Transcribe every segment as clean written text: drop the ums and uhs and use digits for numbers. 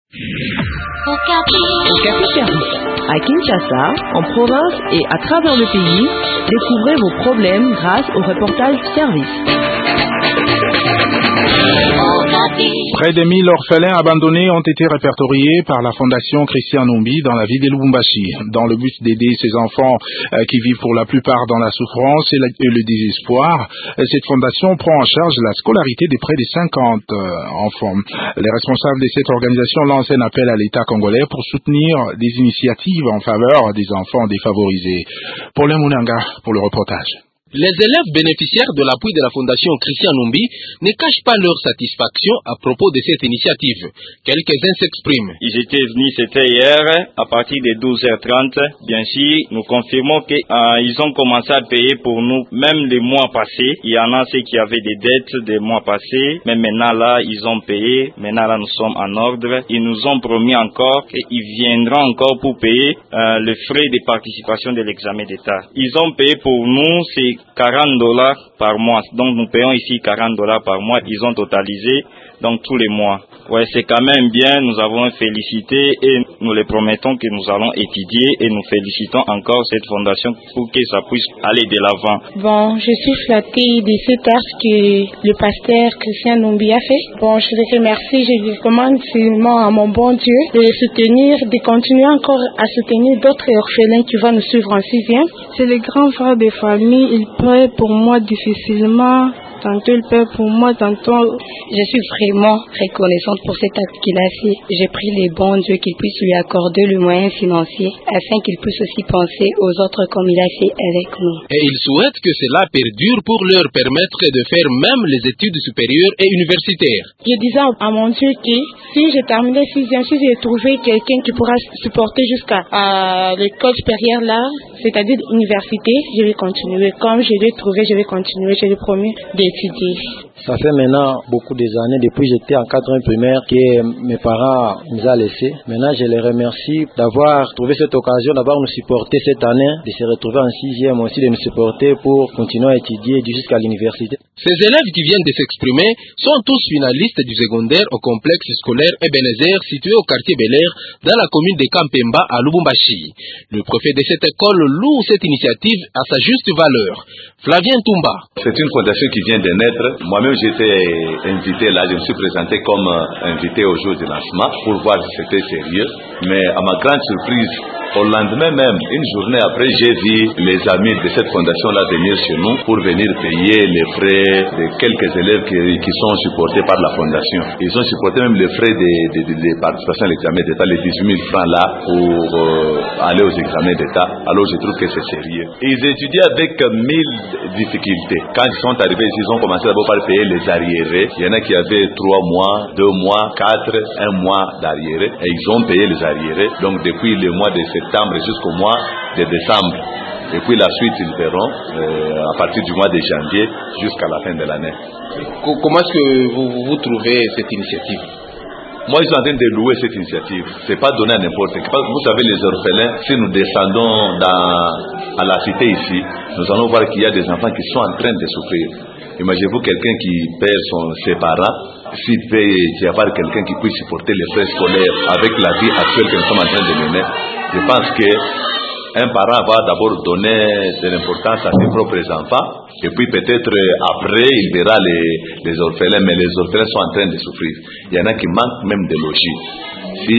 Okapi Service. À Kinshasa, en province et à travers le pays, découvrez vos problèmes grâce au reportage service. Près de 1000 orphelins abandonnés ont été répertoriés par la Fondation Christian Numbi dans la ville de Lubumbashi, dans le but d'aider ces enfants qui vivent pour la plupart dans la souffrance et le désespoir. Cette fondation prend en charge la scolarité de près de 50 enfants. Les responsables de cette organisation lancent un appel à l'État congolais pour soutenir des initiatives en faveur des enfants défavorisés. Paul Munanga pour le reportage. Les élèves bénéficiaires de l'appui de la Fondation Christian Numbi ne cachent pas leur satisfaction à propos de cette initiative. Quelques-uns s'expriment. Ils étaient venus, c'était hier, à partir de 12h30. Bien sûr, nous confirmons qu'ils ont commencé à payer pour nous, même les mois passés. Il y en a ceux qui avaient des dettes des mois passés, mais maintenant là, ils ont payé. Maintenant là, nous sommes en ordre. Ils nous ont promis encore qu'ils viendront encore pour payer le frais de participation de l'examen d'État. Ils ont payé pour nous, c'est $40 par mois. Donc nous payons ici $40 par mois. Ils ont totalisé donc tous les mois. Ouais, c'est quand même bien. Nous avons félicité et nous les promettons que nous allons étudier et nous félicitons encore cette fondation pour que ça puisse aller de l'avant. Bon, je suis flattée de cet acte que le pasteur Christian Numbi a fait. Bon, je les remercie. Je recommande seulement à mon bon Dieu de les soutenir, de continuer encore à soutenir d'autres orphelins qui vont nous suivre en 6e. C'est le grand frère des familles. Il paie pour moi difficilement. Tantôt il paie pour moi, tantôt... Je suis vraiment reconnaissante pour cet acte qu'il a fait. J'ai prie les bons dieux qu'il puisse lui accorder le moyen financier afin qu'il puisse aussi penser aux autres comme il a fait avec nous. Et il souhaite que cela perdure pour leur permettre de faire même les études supérieures et universitaires. Je disais à mon Dieu que si j'ai terminé 6e, si j'ai trouvé quelqu'un qui pourra supporter jusqu'à l'école supérieure là, c'est-à-dire l'université, je vais continuer. Comme je l'ai trouvé, je vais continuer. Je l'ai promis d'étudier. Ça fait maintenant beaucoup des années, depuis que j'étais en 4e primaire, que mes parents nous ont laissés. Maintenant, je les remercie d'avoir trouvé cette occasion, d'avoir nous supporté cette année, de se retrouver en 6e aussi, de nous supporter pour continuer à étudier jusqu'à l'université. Ces élèves qui viennent de s'exprimer sont tous finalistes du secondaire au complexe scolaire Ebenezer situé au quartier Bel Air dans la commune de Kampemba à Lubumbashi. Le préfet de cette école loue cette initiative à sa juste valeur. Flavien Toumba. C'est une fondation qui vient de naître. Moi-même, j'étais invité là, je me suis présenté comme invité au jour du lancement pour voir si c'était sérieux. Mais à ma grande surprise, au lendemain même, une journée après, j'ai vu les amis de cette fondation-là venir chez nous pour venir payer les frais de quelques élèves qui sont supportés par la fondation. Ils ont supporté même les frais de participation à l'examen d'État, les 18 000 francs là pour aller aux examens d'État. Alors je trouve que c'est sérieux. Ils étudient avec 1000 difficultés. Quand ils sont arrivés ici, ils ont commencé d'abord par payer les arriérés. Il y en a qui avaient 3 mois, 2 mois, 4, 1 mois d'arriérés. Et ils ont payé les arriérés. Donc depuis le mois de septembre jusqu'au mois de décembre. Et puis la suite, ils verront à partir du mois de janvier jusqu'à la fin de l'année. Comment est-ce que vous trouvez cette initiative? Moi, je suis en train de louer cette initiative. C'est pas donné à n'importe qui. Vous savez, les orphelins, si nous descendons à la cité ici, nous allons voir qu'il y a des enfants qui sont en train de souffrir. Imaginez-vous quelqu'un qui perd ses parents, s'il peut y avoir quelqu'un qui puisse supporter les frais scolaires avec la vie actuelle que nous sommes en train de mener. Je pense que un parent va d'abord donner de l'importance à ses propres enfants et puis peut-être après il verra les orphelins, mais les orphelins sont en train de souffrir. Il y en a qui manquent même de logis. Si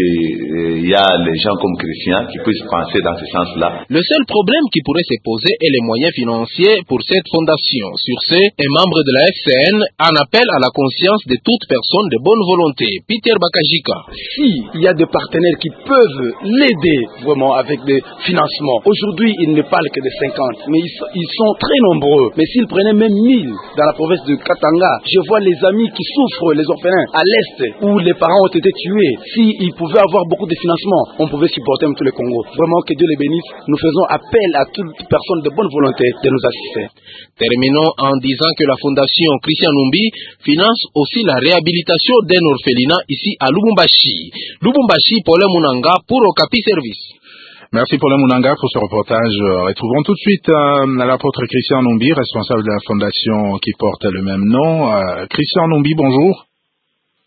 il y a les gens comme Christian qui puissent penser dans ce sens-là. Le seul problème qui pourrait se poser est les moyens financiers pour cette fondation. Sur ce, un membre de la FCN en appelle à la conscience de toute personne de bonne volonté. Peter Bakajika. Si il y a des partenaires qui peuvent l'aider vraiment avec des financements, aujourd'hui ils ne parlent que de 50, mais ils sont très nombreux. Mais s'ils prenaient même 1000 dans la province de Katanga, je vois les amis qui souffrent, les orphelins à l'est où les parents ont été tués. S'ils pouvaient avoir beaucoup de financement, on pouvait supporter même tout le Congo. Vraiment que Dieu les bénisse. Nous faisons appel à toute personne de bonne volonté de nous assister. Terminons en disant que la Fondation Christian Numbi finance aussi la réhabilitation d'un orphelinat ici à Lubumbashi. Lubumbashi, Paul Munanga pour Okapi Service. Merci Paul Munanga pour ce reportage. Retrouvons tout de suite l'apôtre Christian Numbi, responsable de la fondation qui porte le même nom. Christian Numbi, bonjour.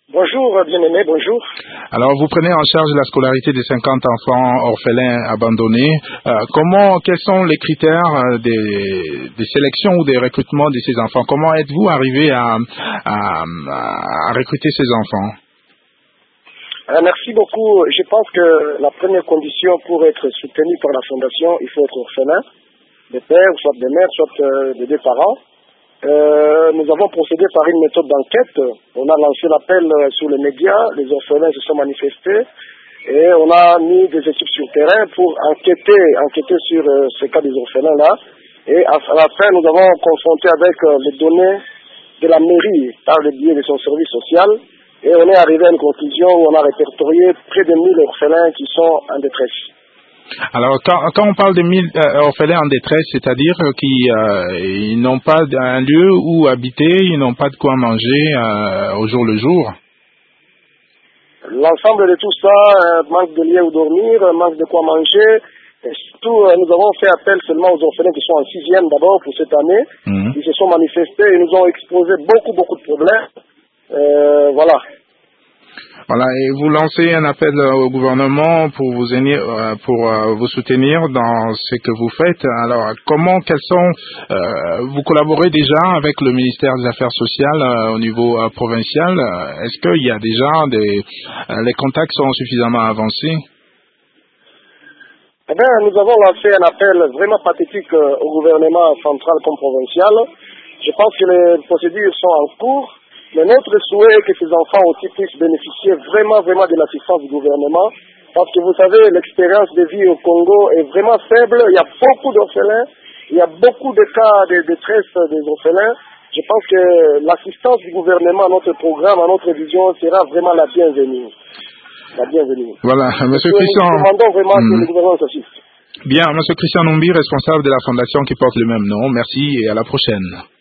Bonjour, bien-aimé, bonjour. Alors, vous prenez en charge la scolarité des 50 enfants orphelins abandonnés. Quels sont les critères des sélections ou des recrutements de ces enfants? Comment êtes-vous arrivé à recruter ces enfants? Merci beaucoup. Je pense que la première condition pour être soutenu par la Fondation, il faut être orphelin, des pères, soit des mères, soit des deux parents. Nous avons procédé par une méthode d'enquête. On a lancé l'appel sur les médias, les orphelins se sont manifestés et on a mis des équipes sur terrain pour enquêter sur ce cas des orphelins-là. Et à la fin, nous avons confronté avec les données de la mairie par le biais de son service social et on est arrivé à une conclusion où on a répertorié près de 1000 orphelins qui sont en détresse. Alors, quand on parle de 1000 orphelins en détresse, c'est-à-dire qu'ils n'ont pas un lieu où habiter, ils n'ont pas de quoi manger au jour le jour. L'ensemble de tout ça, manque de lieu où dormir, manque de quoi manger. Et surtout, nous avons fait appel seulement aux orphelins qui sont en 6e d'abord pour cette année. Ils se sont manifestés et nous ont exposé beaucoup de problèmes. Voilà. Voilà, et vous lancez un appel au gouvernement pour vous soutenir dans ce que vous faites. Alors, vous collaborez déjà avec le ministère des Affaires sociales au niveau provincial. Est-ce qu'il y a déjà les contacts sont suffisamment avancés? Eh bien, nous avons lancé un appel vraiment pathétique au gouvernement central comme provincial. Je pense que les procédures sont en cours. Mais notre souhait est que ces enfants aussi puissent bénéficier vraiment de l'assistance du gouvernement. Parce que vous savez, l'expérience de vie au Congo est vraiment faible. Il y a beaucoup d'orphelins. Il y a beaucoup de cas de détresse des orphelins. Je pense que l'assistance du gouvernement à notre programme, à notre vision, sera vraiment la bienvenue. Voilà, Monsieur Christian. Nous demandons vraiment que le gouvernement s'assiste. Bien, Monsieur Christian Numbi, responsable de la fondation qui porte le même nom. Merci et à la prochaine.